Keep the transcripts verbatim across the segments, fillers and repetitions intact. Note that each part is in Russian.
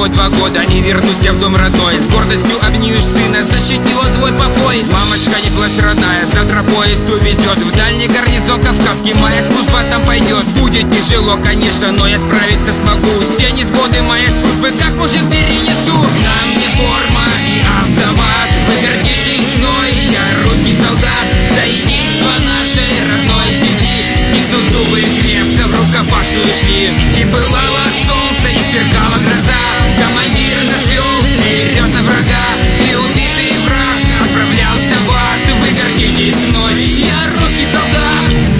тобой два года и вернусь я в дом родной. С гордостью обнимешь сына, защитил он твой покой. Мамочка, не плачь, родная, завтра поезд увезет в дальний гарнизон Кавказский, моя служба там пойдет. Будет тяжело, конечно, но я справиться смогу. Все невзгоды моей службы как кожух перенесу. На мне форма и автомат, вы гордитесь мной, я русский солдат. За единство нашей родной земли стиснув зубы крепко в рукопашную шли. И пылало солнце, и сверкала гроза. Командир нас вел вперед на врага, и убитый враг отправлялся в ад. Вы гордитесь мной, я русский солдат.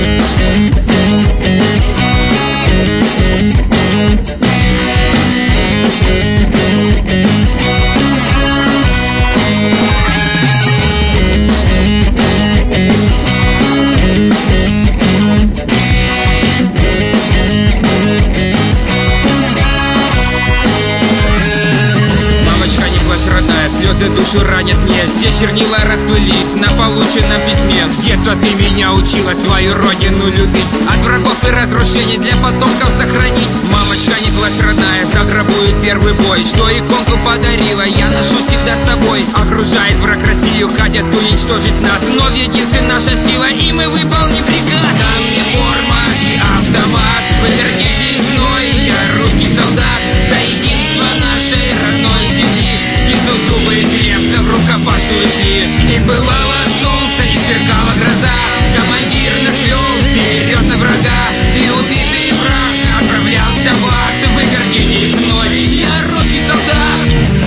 Слезы душу ранят мне, все чернила расплылись на полученном письме. С детства ты меня учила свою родину любить, от врагов и разрушений для потомков сохранить. Мамочка, не плачь, родная, завтра будет первый бой. Что иконку подарила, я ношу всегда с собой. Окружает враг Россию, хотят уничтожить нас, но в единстве наша сила, и мы выполним приказ. Там мне форма и автомат, вы гордитесь мной, я русский солдат. За единство нашей родной земли стиснув зубы крепко в рукопашную шли. И пылало солнце, и сверкала гроза. Командир нас вел вперед на врага, и убитый враг отправлялся в ад. Вы гордитесь мной, я русский солдат.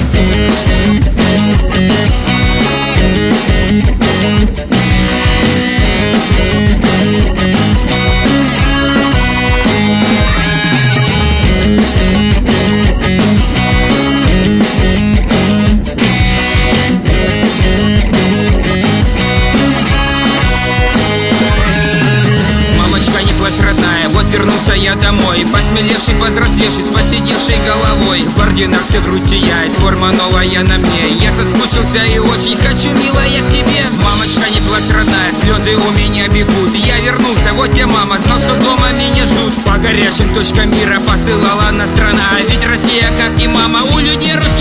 Родная, вот вернулся я домой, посмелевший, повзрослевший, с посидевшей головой. В орденах вся грудь сияет, форма новая на мне. Я соскучился и очень хочу, милая, к тебе. Мамочка, не плачь, родная, слезы у меня бегут. Я вернулся, вот я, мама, знал, что дома меня ждут. По горячим точкам мира посылала нас страна, ведь Россия, как и мама, у людей русских